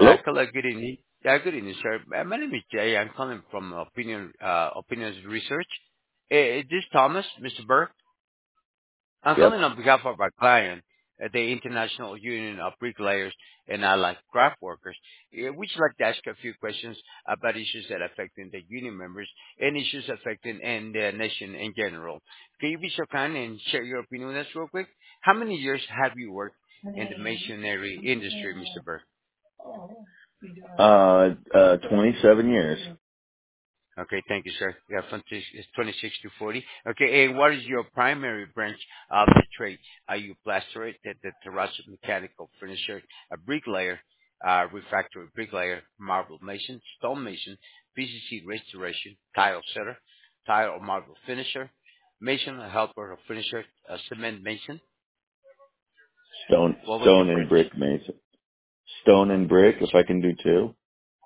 Hello? Hello, good evening. Yeah, good evening, sir. My name is Jay. I'm calling from Opinions Research. Is this Thomas, Mr. Burke? I'm Yep. calling on behalf of our client, the International Union of Bricklayers and Allied Craft Workers. We'd like to ask a few questions about issues that affecting the union members and issues affecting and the nation in general. Can you be so kind and share your opinion with us real quick? How many years have you worked in the masonry industry, Mr. Burke? 27 years. Okay, thank you, sir. Yeah, from 26 to 40. Okay, and what is your primary branch of the trade? Are you plasterer, the terrace mechanical finisher, a bricklayer, refractory bricklayer, marble mason, stone mason, PCC restoration, tile setter, tile or marble finisher, mason, a helper or finisher, a cement mason? What was your Stone and branch? brick mason. Stone and brick, if I can do two,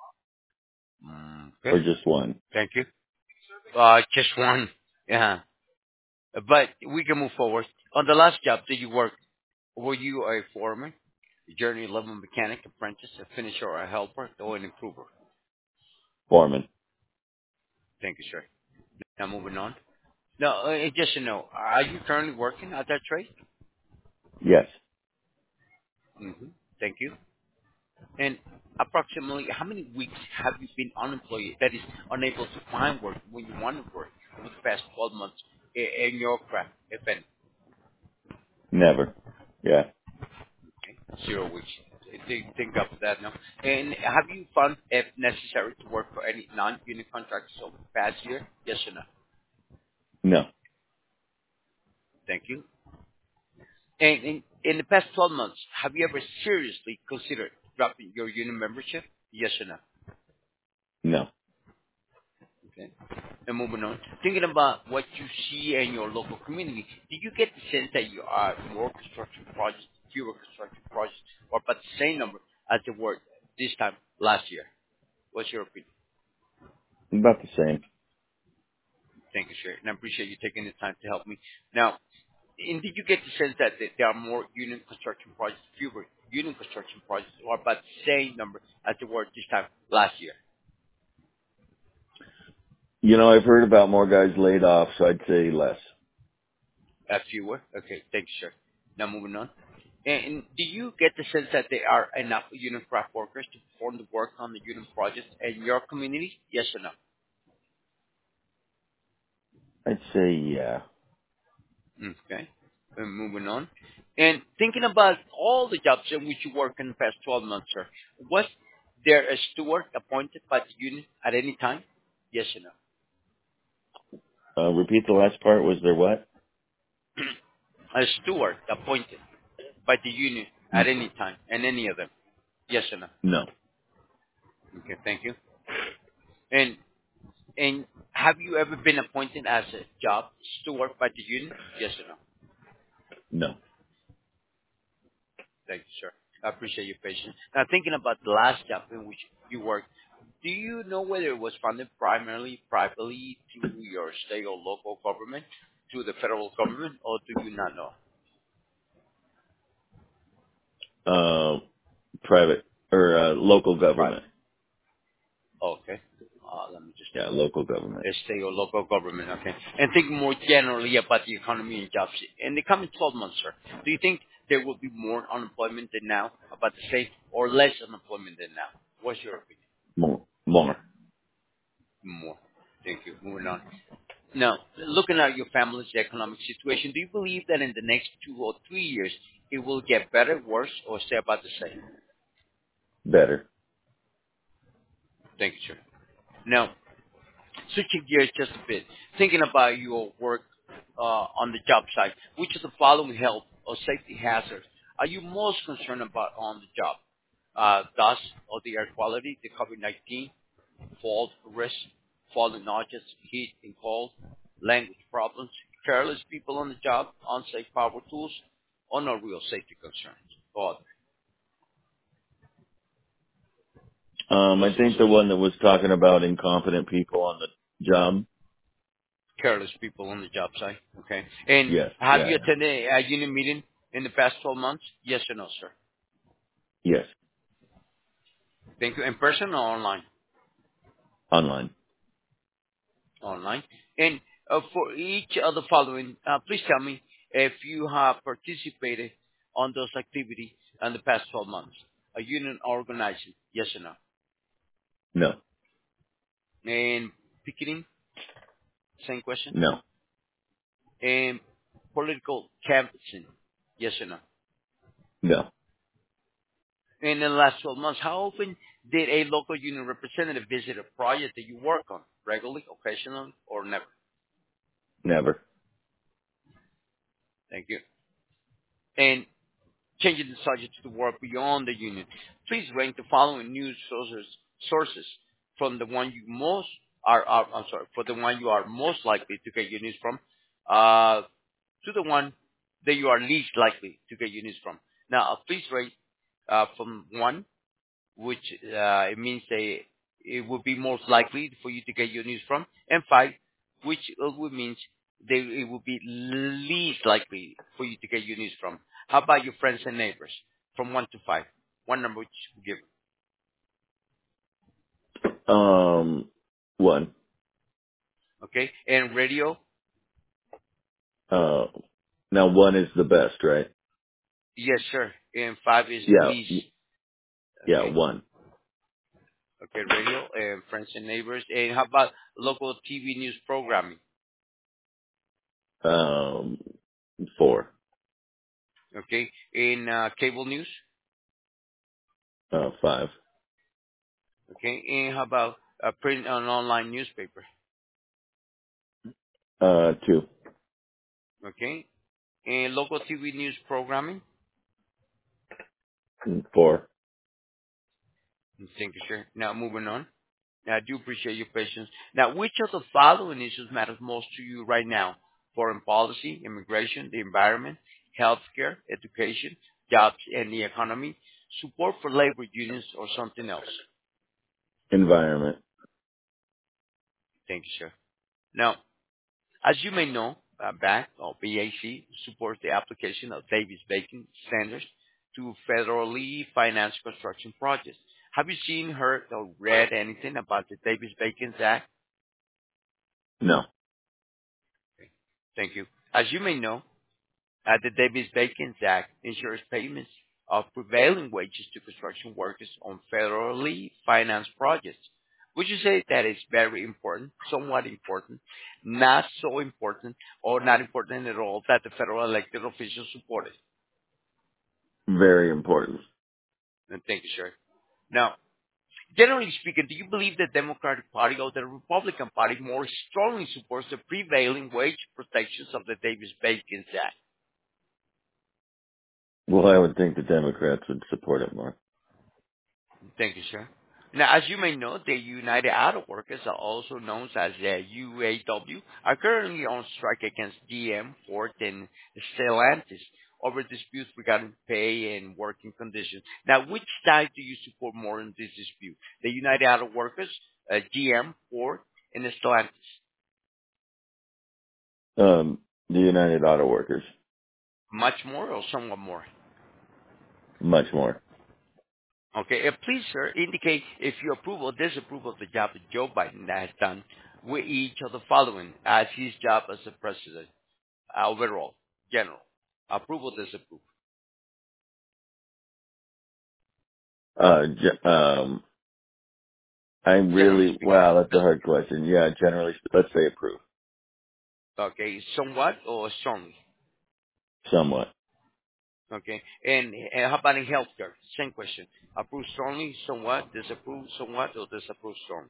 or Okay, just one. thank you. Just one. Yeah, but we can move forward. On the last job that you worked, were you a foreman, a journey level mechanic, apprentice, a finisher, or a helper, or an improver? Foreman. Thank you, sir. Now moving on. Now, just to know, are you currently working at that trade? Yes. hmm Thank you. And approximately how many weeks have you been unemployed, that is, unable to find work when you want to work over the past 12 months in your craft, if any? Never. Yeah. Okay. 0 weeks. Think of that now. And have you found it necessary to work for any non-union contracts over the past year? Yes or no? No. Thank you. And in the past 12 months, have you ever seriously considered dropping your union membership? Yes or no? No. Okay. And moving on, thinking about what you see in your local community, do you get the sense that you are more construction projects, fewer construction projects, or about the same number as they were this time last year? What's your opinion? About the same. Thank you, sir. And I appreciate you taking the time to help me. Now, and did you get the sense that there are more union construction projects, fewer union construction projects, or about the same number as there were this time last year? I've heard about more guys laid off, so I'd say less. Fewer? Okay, thank you, sir. Now moving on. And do you get the sense that there are enough union craft workers to perform the work on the union projects in your community? Yes or no? I'd say yeah. Okay. And moving on. And thinking about all the jobs in which you work in the past 12 months, sir, was there a steward appointed by the union at any time? Yes or no? Repeat the last part. Was there what? A steward appointed by the union at N- any time, and any of them. Yes or no? No. Okay, thank you. And and have you ever been appointed as a job steward by the union? Yes or no? No. Thank you, sir. I appreciate your patience. Now, thinking about the last job in which you worked, do you know whether it was funded primarily privately through your state or local government, through the federal government, or do you not know? Uh, private or local Private. government. Okay. Let me just Yeah, take a look. local government. State or local government, okay. And think more generally about the economy and jobs. In the coming 12 months, sir, do you think there will be more unemployment than now, about the same, or less unemployment than now? What's your opinion? More. More. Thank you. Moving on. Now, looking at your family's economic situation, do you believe that in the next 2 or 3 years it will get better, worse, or stay about the same? Better. Thank you, sir. Now, switching gears just a bit, thinking about your work on the job site, which of the following health or safety hazards are you most concerned about on the job? Dust or the air quality, the COVID-19, fall risk, falling objects, heat and cold, language problems, careless people on the job, unsafe power tools, or no real safety concerns. Or I what's the think the solution? one that was talking about incompetent people on the job. Careless people on the job site. Okay. And Yes. have Yeah. you Yeah. attended a union meeting in the past 12 months? Yes or no, sir? Yes. Thank you. In person or online? Online. Online. And for each of the following, please tell me if you have participated on those activities in the past 12 months. A union organizing, yes or no? No. And picketing, same question. No. And political canvassing, yes or no? No. In the last 12 months, how often did a local union representative visit a project that you work on? Regularly, occasionally, or never? Never. Thank you. And changing the subject to the work beyond the union. Please rank the following news sources from the one you most for the one you are most likely to get your news from, to the one that you are least likely to get your news from. Now, please rate from 1, which it means it would be most likely for you to get your news from, and 5, which would means it would be least likely for you to get your news from. How about your friends and neighbors? From 1 to 5. One number which you give. 1. Okay? And radio? Uh, now 1 is the best, right? Yes, sir. And 5 is Yeah. least. Yeah, Okay? 1. Okay, radio and friends and neighbors. And how about local TV news programming? Um, 4. Okay? In cable news? 5. Okay? And how about print and online newspaper? 2. Okay? And local TV news programming? 4. Thank you, sir. Now, moving on. Now, I do appreciate your patience. Now, which of the following issues matters most to you right now? Foreign policy, immigration, the environment, healthcare, education, jobs, and the economy, support for labor unions, or something else? Environment. Thank you, sir. Now, as you may know, BAC or BAC supports the application of Davis-Bacon standards to federally financed construction projects. Have you seen, heard, or read anything about the Davis-Bacon Act? No. Thank you. As you may know, the Davis-Bacon Act ensures payments of prevailing wages to construction workers on federally financed projects. Would you say that is very important, somewhat important, not so important, or not important at all that the federal elected officials support it? Very important. And thank you, sir. Now, generally speaking, do you believe the Democratic Party or the Republican Party more strongly supports the prevailing wage protections of the Davis-Bacon Act? Well, I would think the Democrats would support it more. Thank you, sir. Now, as you may know, the United Auto Workers, are also known as the UAW, are currently on strike against GM, Ford, and Stellantis over disputes regarding pay and working conditions. Now, which side do you support more in this dispute? The United Auto Workers, GM, Ford, and Stellantis? The United Auto Workers. Much more or somewhat more? Much more. Okay. Please, sir, indicate if you approve or disapprove of the job that Joe Biden has done with each of the following as his job as a president, overall, general. Approve or disapprove? I Generally really, speaking. wow, that's a hard question. Yeah, generally, let's say approve. Okay. Somewhat or strongly? Somewhat. Okay. And how about in healthcare? Same question. Approve strongly, somewhat, disapprove somewhat, or disapprove strongly?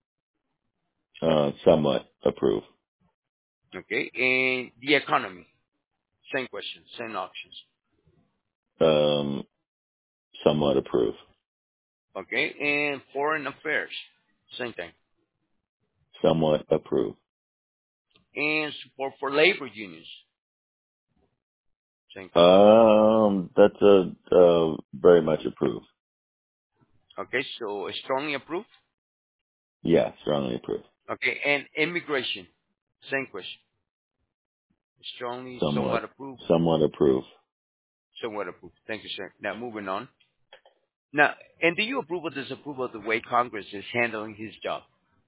Somewhat approve. Okay. And the economy? Same question, same options. Um, Somewhat approve. Okay. And foreign affairs? Same thing. Somewhat approve. And support for labor unions. Same thing. That's very much approve. Okay, so strongly approved. Yeah, strongly approve. Okay, and immigration. Same question. Strongly, somewhat Somewhat, approved, somewhat approve. somewhat approved. Thank you, sir. Now moving on. Now, and do you approve or disapprove of the way Congress is handling his job?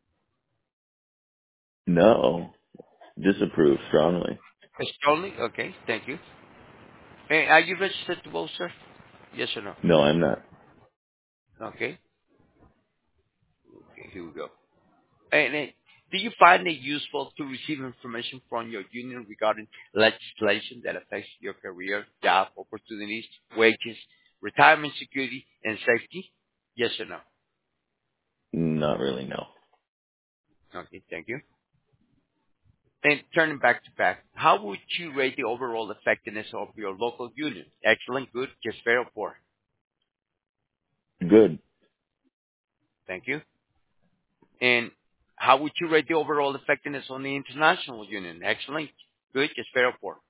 No. Disapprove strongly. Strongly? Okay, thank you. And are you registered to vote, sir? Yes or no? No, I'm not. Okay. Okay, here we go. And do you find it useful to receive information from your union regarding legislation that affects your career, job opportunities, wages, retirement security, and safety? Yes or no? Not really, no. Okay, thank you. And turning back to back, how would you rate the overall effectiveness of your local union? Excellent, good, just fair, or poor? Good. Thank you. And how would you rate the overall effectiveness on the international union? Excellent, good, just fair, or poor?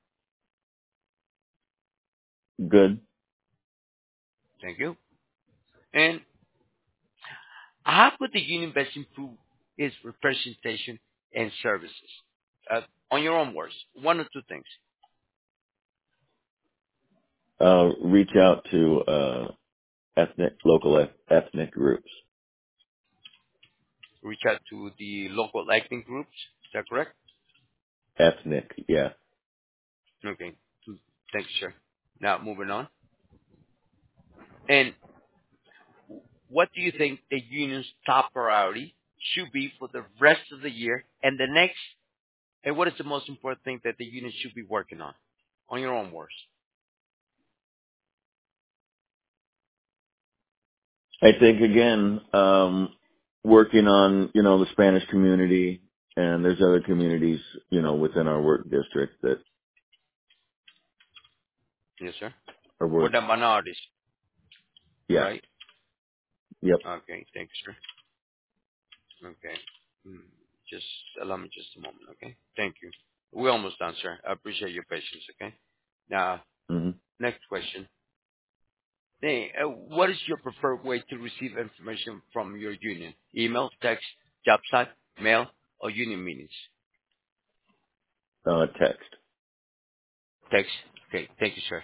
Good. Thank you. And how could the union best improve its representation and services? On your own words, one or two things. Reach out to, local ethnic groups. Reach out to the local acting groups. Is that correct? Ethnic, yeah. Okay. Thank you, sir. Now, moving on. And what do you think the union's top priority should be for the rest of the year and the next? And what is the most important thing that the union should be working on your own words? I think again, working on, the Spanish community, and there's other communities, within our work district that Yes, sir. are For work. the minorities, Yeah. right? Yep. Okay. Thank you, sir. Okay. Hmm. Just allow me just a moment, okay? Thank you. We're almost done, sir. I appreciate your patience, okay? Now, Hmm. next question. Hey, what is your preferred way to receive information from your union? Email, text, job site, mail, or union meetings? Text. Text. Okay. Thank you, sir.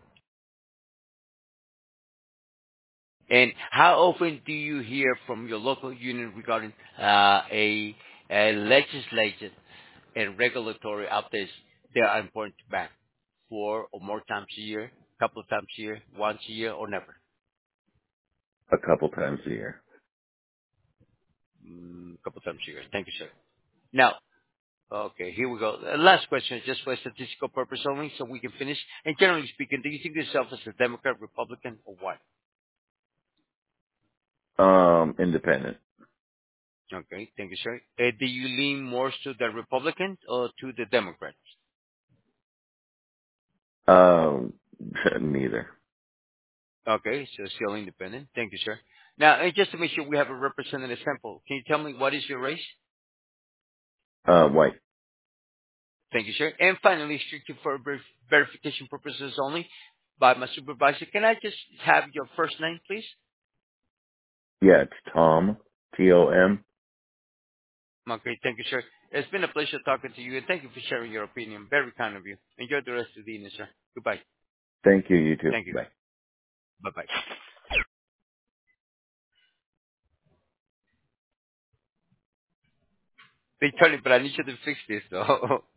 And how often do you hear from your local union regarding a legislative and regulatory updates that are important to back? 4 or more times a year, couple of times a year, once a year, or never? A couple times a year. Couple times a year. Thank you, sir. Now, okay, here we go. Last question, just for statistical purpose only, so we can finish. And generally speaking, do you think yourself as a Democrat, Republican, or what? Independent. Okay, thank you, sir. Do you lean more to the Republicans or to the Democrats? Um, Neither. Okay, so still independent. Thank you, sir. Now, just to make sure we have a representative sample, can you tell me what is your race? White. Thank you, sir. And finally, strictly for verification purposes only, by my supervisor, can I just have your first name, please? Yeah, it's Tom. Tom. Okay, thank you, sir. It's been a pleasure talking to you, and thank you for sharing your opinion. Very kind of you. Enjoy the rest of the evening, sir. Goodbye. Thank you. You too. Thank you. Bye. Bye-bye. Hey, Tony, but I need you to fix this, though.